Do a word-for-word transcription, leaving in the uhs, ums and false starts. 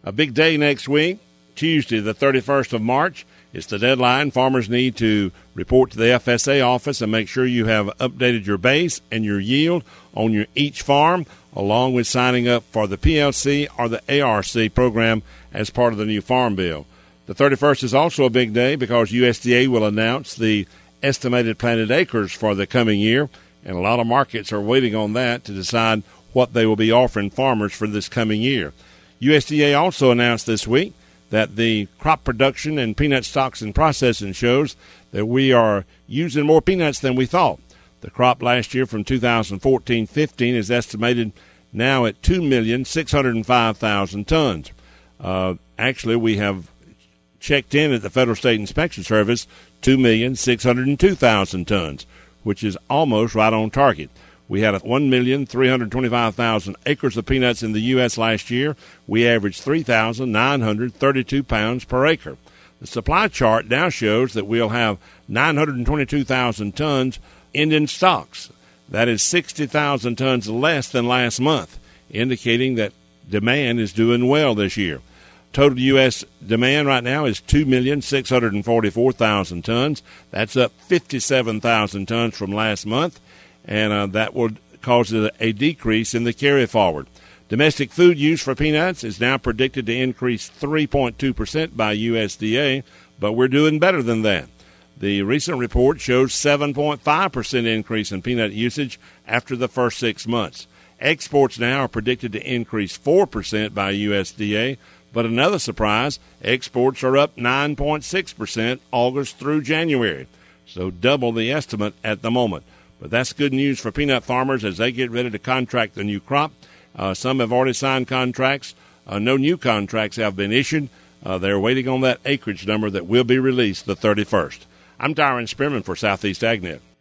A big day next week, Tuesday, the thirty-first of March. It's the deadline. Farmers need to report to the F S A office and make sure you have updated your base and your yield on your each farm, along with signing up for the P L C or the A R C program as part of the new Farm Bill. The thirty-first is also a big day because U S D A will announce the estimated planted acres for the coming year, and a lot of markets are waiting on that to decide what they will be offering farmers for this coming year. U S D A also announced this week that the crop production and peanut stocks and processing shows that we are using more peanuts than we thought. The crop last year from two thousand fourteen fifteen is estimated now at two million six hundred five thousand tons. Uh, actually, we have checked in at the Federal State Inspection Service two million six hundred two thousand tons, which is almost right on target. We had one million three hundred twenty-five thousand acres of peanuts in the U S last year. We averaged three thousand nine hundred thirty-two pounds per acre. The supply chart now shows that we'll have nine hundred twenty-two thousand tons ending stocks. That is sixty thousand tons less than last month, indicating that demand is doing well this year. Total U S demand right now is two million six hundred forty-four thousand tons. That's up fifty-seven thousand tons from last month, and uh, that will cause a, a decrease in the carry forward. Domestic food use for peanuts is now predicted to increase three point two percent by U S D A, but we're doing better than that. The recent report shows seven point five percent increase in peanut usage after the first six months. Exports now are predicted to increase four percent by U S D A, but another surprise, exports are up nine point six percent August through January, so double the estimate at the moment. But that's good news for peanut farmers as they get ready to contract the new crop. Uh, some have already signed contracts. Uh, no new contracts have been issued. Uh, they're waiting on that acreage number that will be released the thirty-first. I'm Tyron Spearman for Southeast AgNet.